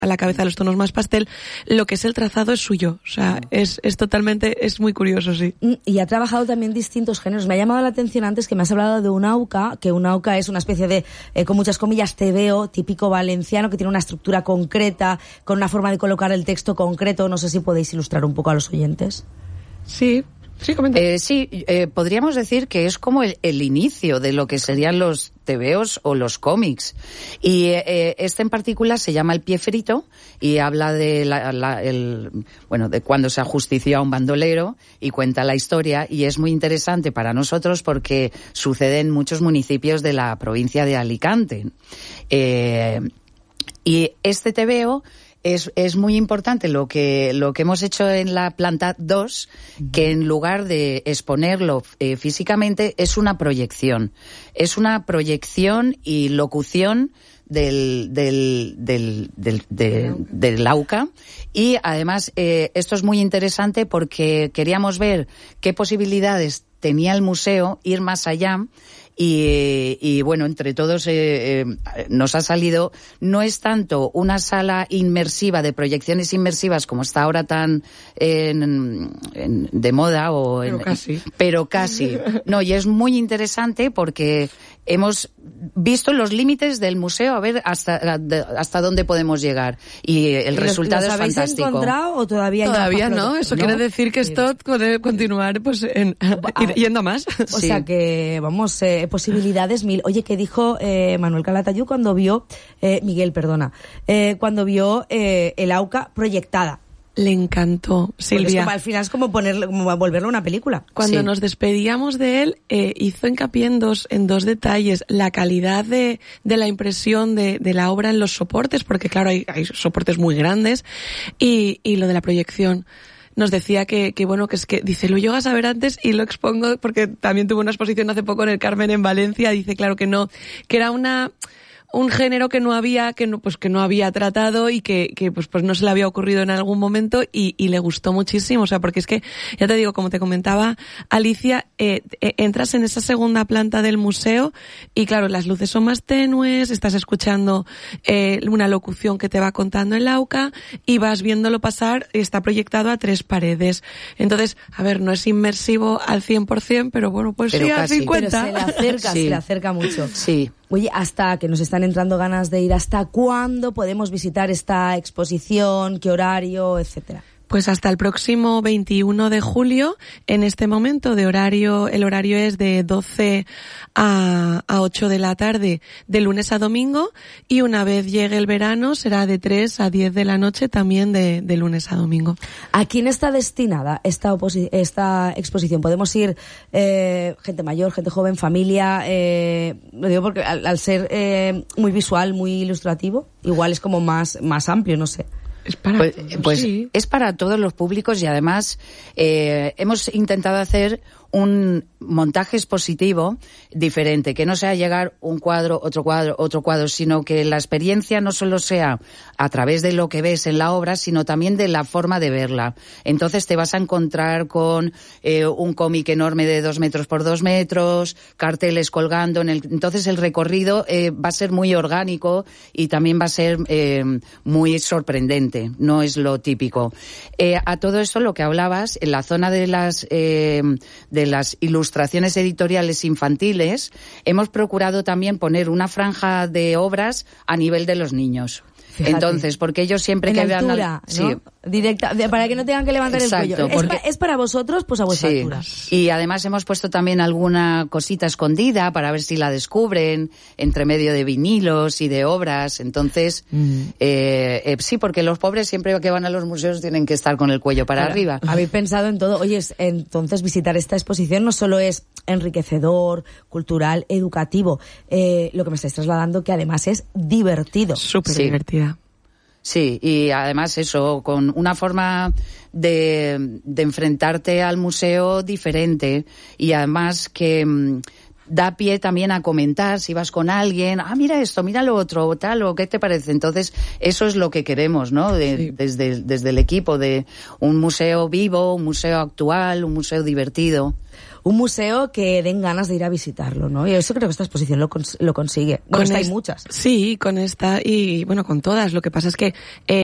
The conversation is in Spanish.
a la cabeza los tonos más pastel, lo que es el trazado es suyo. O sea, es totalmente, es muy curioso, sí. Y ha trabajado también distintos géneros. Me ha llamado la atención antes que me has hablado de un auca, que un auca es una especie de, con muchas comillas, tebeo típico valenciano, que tiene una estructura concreta, con una forma de colocar el texto concreto. No sé si podéis ilustrar un poco a los oyentes. Sí. Sí, podríamos decir que es como el inicio de lo que serían los tebeos o los cómics. Y este en particular se llama El pie frito y habla de de cuando se ajustició a un bandolero y cuenta la historia, y es muy interesante para nosotros porque sucede en muchos municipios de la provincia de Alicante. Y este tebeo es muy importante lo que hemos hecho en la planta 2, que en lugar de exponerlo físicamente es una proyección. Es una proyección y locución del AUCA, y además esto es muy interesante porque queríamos ver qué posibilidades tenía el museo, ir más allá. Y bueno, entre todos nos ha salido, no es tanto una sala inmersiva de proyecciones inmersivas como está ahora tan de moda, pero casi. No, y es muy interesante porque hemos visto los límites del museo, a ver hasta dónde podemos llegar, y el resultado es fantástico. ¿Los habéis encontrado o todavía no? Eso quiere decir que esto puede continuar yendo más. O sea que, vamos, posibilidades mil. Oye, ¿qué dijo Manuel Calatayud cuando vio, cuando vio el AUCA proyectada? Le encantó, Silvia. Al final es como volverlo una película. Cuando nos despedíamos de él, hizo hincapié en dos detalles: la calidad de la impresión de la obra en los soportes, porque claro, hay soportes muy grandes, y lo de la proyección. Nos decía que es que, dice, lo llegas a ver antes y lo expongo, porque también tuvo una exposición hace poco en el Carmen en Valencia. Dice, claro que no, que era un género que no había tratado y que pues no se le había ocurrido en algún momento, y le gustó muchísimo. O sea, porque es que, ya te digo, como te comentaba Alicia, entras en esa segunda planta del museo y claro, las luces son más tenues, estás escuchando una locución que te va contando el AUCA y vas viéndolo pasar, y está proyectado a 3 paredes. Entonces, a ver, no es inmersivo al 100%, pero bueno, pues pero sí, casi. Al 50%. Pero se le acerca mucho. Sí. Oye, hasta que nos están entrando ganas de ir, ¿hasta cuándo podemos visitar esta exposición? ¿Qué horario, etcétera? Pues hasta el próximo 21 de julio, en este momento el horario es de 12 a 8 de la tarde, de lunes a domingo, y una vez llegue el verano será de 3 a 10 de la noche, también de lunes a domingo. ¿A quién está destinada esta exposición? ¿Podemos ir gente mayor, gente joven, familia? Lo digo porque al ser muy visual, muy ilustrativo, igual es como más amplio, no sé. Es para sí. Es para todos los públicos, y además hemos intentado hacer un montaje expositivo diferente, que no sea llegar un cuadro, otro cuadro, sino que la experiencia no solo sea a través de lo que ves en la obra, sino también de la forma de verla. Entonces te vas a encontrar con un cómic enorme de 2 metros por 2 metros, carteles colgando entonces el recorrido va a ser muy orgánico y también va a ser muy sorprendente, no es lo típico. A todo esto, lo que hablabas, en la zona de las ilustraciones editoriales infantiles, hemos procurado también poner una franja de obras a nivel de los niños. Fíjate. Entonces, porque ellos siempre que vean altura, ¿no? Sí. Directa, para que no tengan que levantar exacto, el cuello. Es para vosotros, pues a vuestra altura. Y además hemos puesto también alguna cosita escondida para ver si la descubren entre medio de vinilos y de obras. Entonces, sí, porque los pobres siempre que van a los museos tienen que estar con el cuello para arriba. Habéis pensado en todo. Oye, entonces visitar esta exposición no solo es enriquecedor, cultural, educativo, lo que me estáis trasladando, que además es divertido. Súper divertida. Sí, y además eso, con una forma de enfrentarte al museo diferente, y además que da pie también a comentar si vas con alguien, mira esto, mira lo otro, tal, o qué te parece. Entonces, eso es lo que queremos, ¿no? Desde el equipo, de un museo vivo, un museo actual, un museo divertido. un museo que den ganas de ir a visitarlo, ¿no? Y eso creo que esta exposición lo consigue. Bueno, hay muchas. Sí, con esta y bueno, con todas. Lo que pasa es que